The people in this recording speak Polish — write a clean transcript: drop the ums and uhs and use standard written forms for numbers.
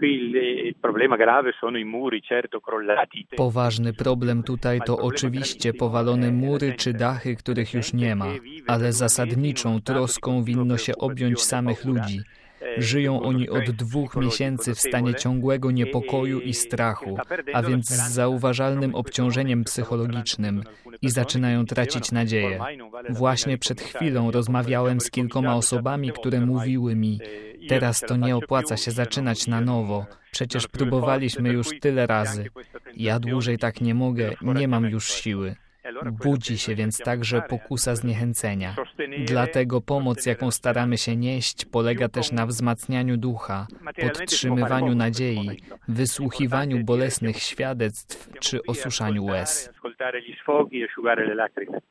Poważny problem tutaj to oczywiście powalone mury czy dachy, których już nie ma, ale zasadniczą troską winno się objąć samych ludzi. Żyją oni od 2 miesięcy w stanie ciągłego niepokoju i strachu, a więc z zauważalnym obciążeniem psychologicznym i zaczynają tracić nadzieję. Właśnie przed chwilą rozmawiałem z kilkoma osobami, które mówiły mi: teraz to nie opłaca się zaczynać na nowo, przecież próbowaliśmy już tyle razy. Ja dłużej tak nie mogę, nie mam już siły. Budzi się więc także pokusa zniechęcenia. Dlatego pomoc, jaką staramy się nieść, polega też na wzmacnianiu ducha, podtrzymywaniu nadziei, wysłuchiwaniu bolesnych świadectw czy osuszaniu łez.